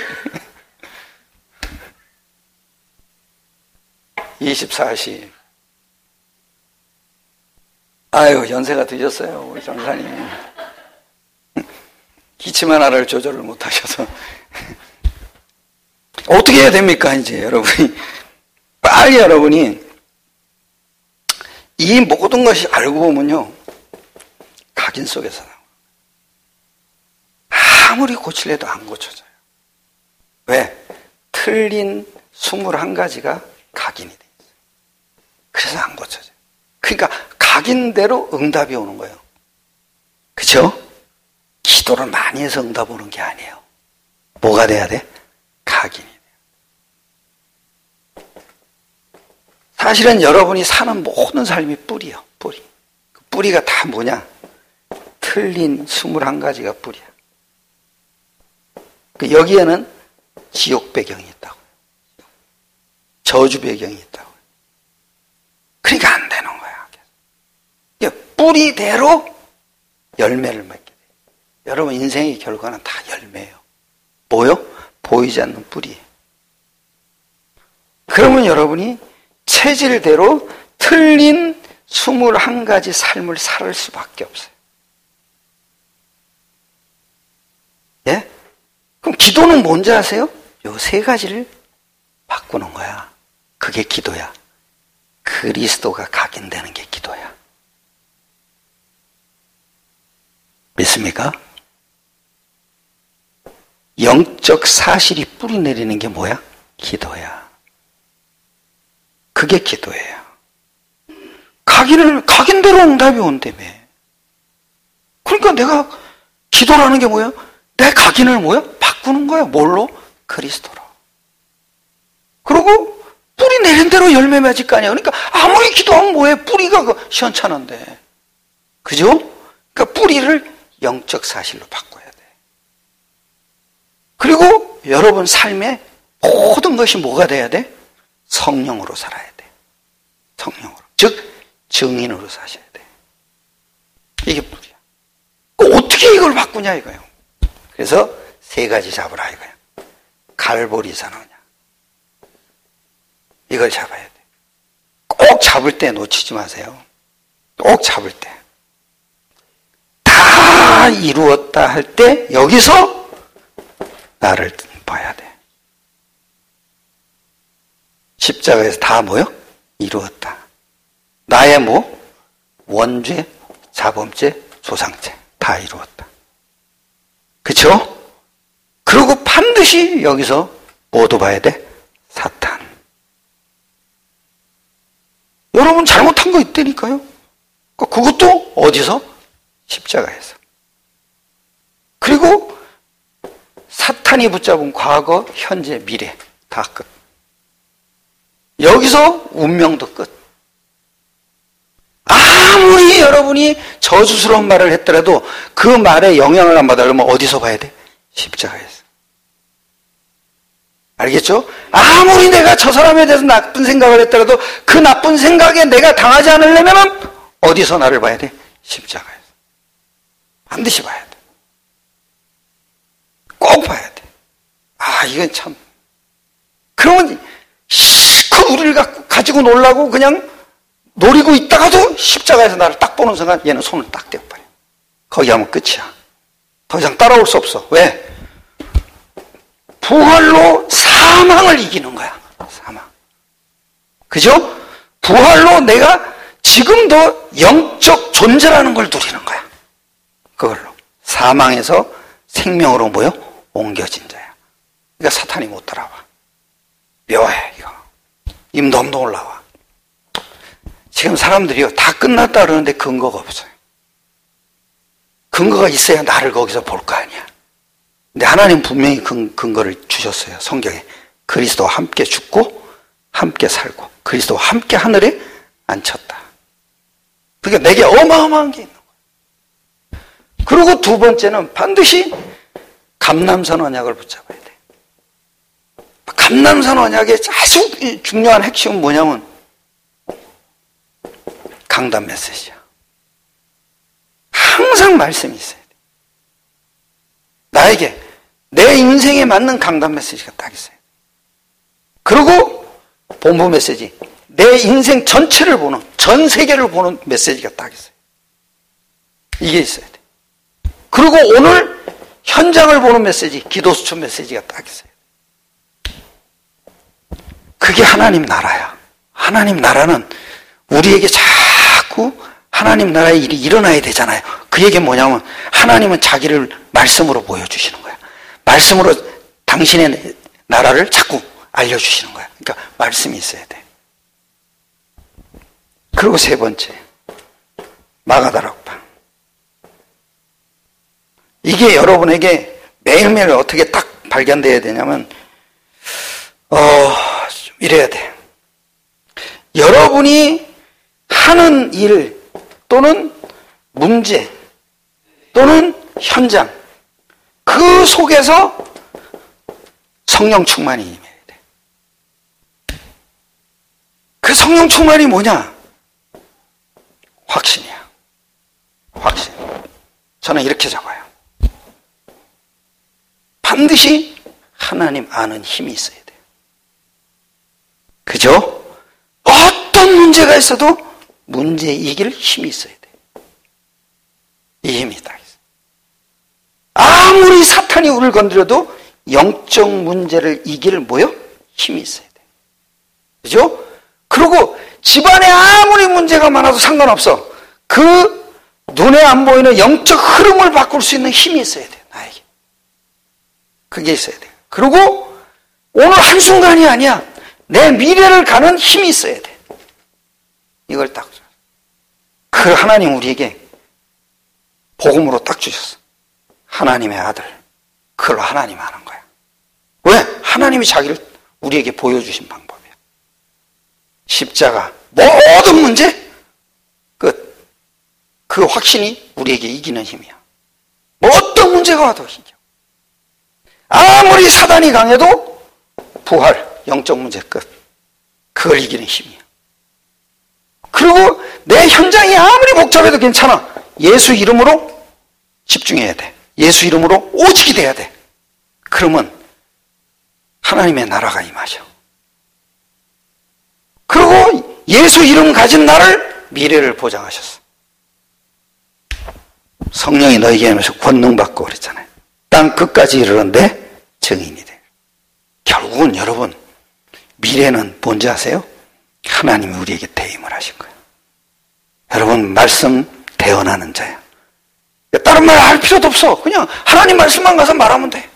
이십사 시. 아유, 연세가 드셨어요, 우리 전사님. 기침 하나를 조절을 못 하셔서. 어떻게 해야 됩니까, 이제 여러분이? 빨리 여러분이 이 모든 것이 알고 보면요, 각인 속에서 나와요. 아무리 고치려도 안 고쳐져요. 왜? 틀린 스물한 가지가 각인이 돼 있어요. 그래서 안 고쳐져요. 그러니까 각인대로 응답이 오는 거예요. 그렇죠? 기도를 많이 해서 응답 오는 게 아니에요. 뭐가 돼야 돼? 각인이 돼요. 사실은 여러분이 사는 모든 삶이 뿌리요. 뿌리. 그 뿌리가 다 뭐냐? 틀린 스물한 가지가 뿌리야. 여기에는 지옥 배경이 있다고요. 저주 배경이 있다고요. 그러니까 안 되는 거야. 뿌리대로 열매를 맺게 돼요. 여러분 인생의 결과는 다 열매예요. 뭐요? 보이지 않는 뿌리예요. 그러면 여러분이 체질대로 틀린 스물한 가지 삶을 살 수밖에 없어요. 예? 그럼 기도는 뭔지 아세요? 요 세 가지를 바꾸는 거야. 그게 기도야. 그리스도가 각인되는 게 기도야. 믿습니까? 영적 사실이 뿌리 내리는 게 뭐야? 기도야. 그게 기도예요. 각인을, 각인대로 응답이 온다며. 그러니까 내가 기도라는 게 뭐야? 내 각인을 뭐야? 바꾸는 거야. 뭘로? 그리스도로. 그리고 뿌리 내린 대로 열매 맺을 거 아니야. 그러니까 아무리 기도하면 뭐해? 뿌리가 그 시원찮은데. 그죠? 그러니까 뿌리를 영적 사실로 바꿔야 돼. 그리고 여러분 삶에 모든 것이 뭐가 돼야 돼? 성령으로 살아야 돼. 성령으로. 즉 증인으로 사셔야 돼. 이게 뿌리야. 어떻게 이걸 바꾸냐 이거예요. 그래서 세 가지 잡으라 이거예요. 갈보리 선언이야. 이걸 잡아야 돼. 꼭 잡을 때 놓치지 마세요. 꼭 잡을 때. 다 이루었다 할 때 여기서 나를 봐야 돼. 십자가에서 다 뭐요? 이루었다. 나의 뭐? 원죄, 자범죄, 조상죄 다 이루었다. 그쵸? 그리고 반드시 여기서 뭐도 봐야 돼? 사탄. 여러분 잘못한 거 있다니까요. 그것도 어디서? 십자가에서. 그리고 사탄이 붙잡은 과거, 현재, 미래 다 끝. 여기서 운명도 끝. 아무리 여러분이 저주스러운 말을 했더라도 그 말에 영향을 안 받으려면 어디서 봐야 돼? 십자가에서. 알겠죠? 아무리 내가 저 사람에 대해서 나쁜 생각을 했더라도 그 나쁜 생각에 내가 당하지 않으려면 어디서 나를 봐야 돼? 십자가에서. 반드시 봐야 돼. 꼭 봐야 돼. 아, 이건 참. 그러면 그 우리를 가지고 놀라고 그냥 노리고 있다가도 십자가에서 나를 딱 보는 순간 얘는 손을 딱 떼어버려. 거기 하면 끝이야. 더 이상 따라올 수 없어. 왜? 부활로 사망을 이기는 거야. 사망. 그죠? 부활로 내가 지금도 영적 존재라는 걸 누리는 거야. 그걸로. 사망에서 생명으로 뭐요? 옮겨진 자야. 그러니까 사탄이 못 따라와. 묘해, 이거. 임도 엄도 올라와. 지금 사람들이요, 다 끝났다 그러는데 근거가 없어요. 근거가 있어야 나를 거기서 볼 거 아니야. 근데 하나님 분명히 근, 근거를 주셨어요. 성경에. 그리스도와 함께 죽고 함께 살고 그리스도와 함께 하늘에 앉혔다. 그러니까 내게 어마어마한 게 있는 거예요. 그리고 두 번째는 반드시 감람산 언약을 붙잡아야 돼. 감람산 언약의 아주 중요한 핵심은 뭐냐면 강단 메시지야. 항상 말씀이 있어야 돼. 나에게 내 인생에 맞는 강단 메시지가 딱 있어요. 그리고 본부 메시지, 내 인생 전체를 보는, 전 세계를 보는 메시지가 딱 있어요. 이게 있어야 돼. 그리고 오늘 현장을 보는 메시지, 기도수첩 메시지가 딱 있어요. 그게 하나님 나라야. 하나님 나라는 우리에게 자꾸 하나님 나라의 일이 일어나야 되잖아요. 그 얘기는 뭐냐면 하나님은 자기를 말씀으로 보여주시는 거야. 말씀으로 당신의 나라를 자꾸 알려주시는 거야. 그러니까 말씀이 있어야 돼. 그리고 세 번째, 마가다락방. 이게 여러분에게 매일매일 어떻게 딱 발견돼야 되냐면 어, 좀 이래야 돼. 여러분이 하는 일 또는 문제 또는 현장, 그 속에서 성령 충만이 임해야 돼. 그 성령 충만이 뭐냐? 확신이야. 확신. 저는 이렇게 잡아요. 반드시 하나님 아는 힘이 있어야 돼요. 그죠? 어떤 문제가 있어도 문제 이길 힘이 있어야 돼. 이 힘이 딱 있어. 아무리 사탄이 우리를 건드려도 영적 문제를 이길 뭐요? 힘이 있어야 돼. 그죠? 그리고 집안에 아무리 문제가 많아도 상관없어. 그 눈에 안 보이는 영적 흐름을 바꿀 수 있는 힘이 있어야 돼요. 나에게. 그게 있어야 돼요. 그리고 오늘 한순간이 아니야. 내 미래를 가는 힘이 있어야 돼. 이걸 딱. 그 하나님 우리에게 복음으로 딱 주셨어. 하나님의 아들. 그걸 하나님 하는 거야. 왜? 하나님이 자기를 우리에게 보여주신 방법이야. 십자가. 모든 문제 끝. 그 확신이 우리에게 이기는 힘이야. 뭐 어떤 문제가 와도 이겨. 아무리 사단이 강해도 부활, 영적 문제 끝. 그걸 이기는 힘이야. 그리고 내 현장이 아무리 복잡해도 괜찮아. 예수 이름으로 집중해야 돼. 예수 이름으로 오직이 돼야 돼. 그러면 하나님의 나라가 임하셔. 그리고 예수 이름 가진 나를 미래를 보장하셨어. 성령이 너에게 하면서 권능 받고 그랬잖아요. 땅 끝까지 이르는데 증인이 돼. 결국은 여러분 미래는 뭔지 아세요? 하나님이 우리에게 대임을 하신 거예요. 여러분 말씀 대언하는 자야. 다른 말 할 필요도 없어. 그냥 하나님 말씀만 가서 말하면 돼.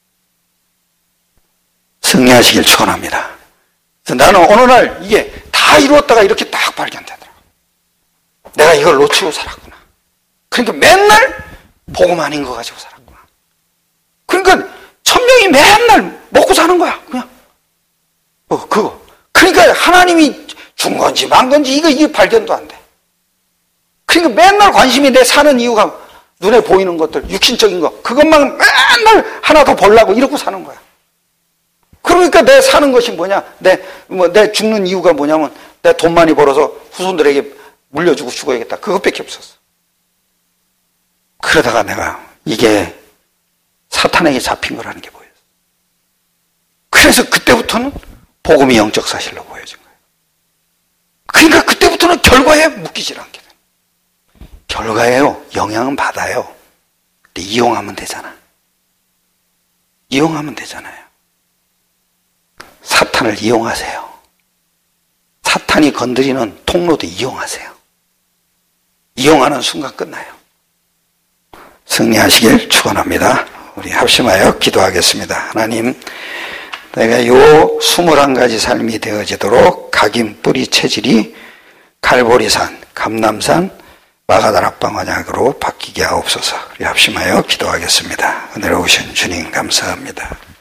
승리하시길 축원합니다. 나는 어느 날 이게 다 이루었다가 이렇게 딱 발견되더라고. 내가 이걸 놓치고 살았구나. 그러니까 맨날 복음 아닌 거 가지고 살았구나. 그러니까 천명이 맨날 먹고 사는 거야. 그냥 어 그거. 그러니까 하나님이 준 건지 만 건지 이거 이게 발견도 안 돼. 그러니까 맨날 관심이 내 사는 이유가 눈에 보이는 것들, 육신적인 거, 그것만 맨날 하나 더 보려고 이러고 사는 거야. 그러니까 내 사는 것이 뭐냐? 내, 뭐, 내 죽는 이유가 뭐냐면, 내 돈 많이 벌어서 후손들에게 물려주고 죽어야겠다. 그것밖에 없었어. 그러다가 내가 이게 사탄에게 잡힌 거라는 게 보였어. 그래서 그때부터는 복음이 영적 사실로 보여진 거예요. 그러니까 그때부터는 결과에 묶이질 않게 돼. 결과예요. 영향은 받아요. 근데 이용하면 되잖아. 이용하면 되잖아요. 사탄을 이용하세요. 사탄이 건드리는 통로도 이용하세요. 이용하는 순간 끝나요. 승리하시길 축원합니다. 우리 합심하여 기도하겠습니다. 하나님, 내가 요 스물한 가지 삶이 되어지도록 각인 뿌리 체질이 갈보리산, 감남산, 마가다락방 언약으로 바뀌게 하옵소서. 우리 합심하여 기도하겠습니다. 은혜로우신 주님 감사합니다.